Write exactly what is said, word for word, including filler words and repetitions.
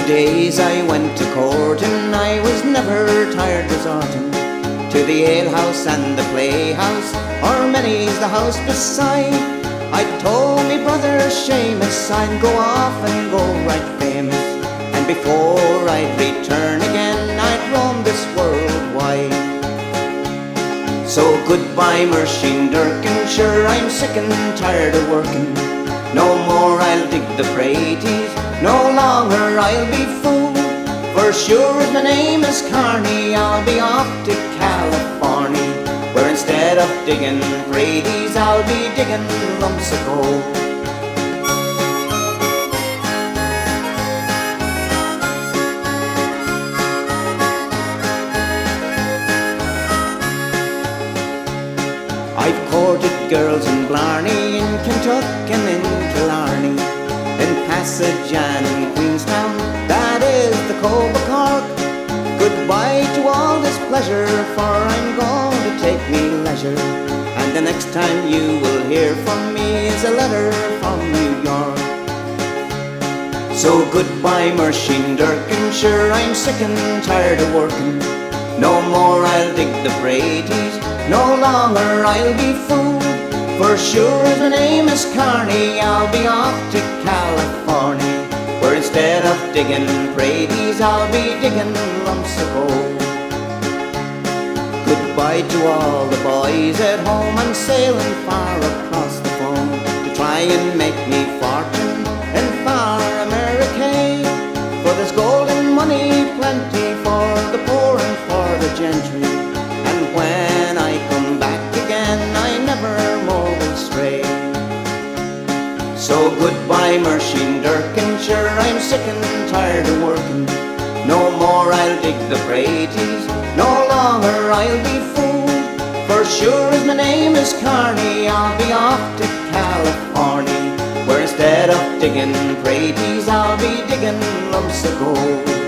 days I went to courting, I was never tired resorting to the alehouse and the playhouse, or many's the house beside. I told me brother Seamus I'd go off and go right famous, and before I'd return again I'd roam this world wide. So goodbye Mersheen Durkin, sure I'm sick and tired of working. No more I'll dig the praties, no longer I'll be fooled. For sure as my name is Carney, I'll be off to California, where instead of digging praties, I'll be digging lumps of gold. I've courted girls in Blarney, in Kentucky and in Killarney, in Passage and in Queenstown, that is the Cove of Cork. Goodbye to all this pleasure, for I'm going to take me leisure, and the next time you will hear from me is a letter from New York. So goodbye Mersheen Durkin, sure I'm sick and tired of working. No more I'll dig the praties, no longer I'll be fooled. For sure as my name is Carney, I'll be off to California, where instead of digging praties, I'll be digging lumps of gold. Goodbye to all the boys at home, I'm sailing far across the foam to try and make me fortune in far America. For there's gold and money plenty for the poor and for the gentry, and when I come back again I never more will stray. So goodbye Mersheen Durkin, sure I'm sick and tired of working. No more I'll dig the praties, no longer I'll be fooled. For sure as my name is Carney, I'll be off to California, where instead of digging praties, I'll be digging lumps of gold.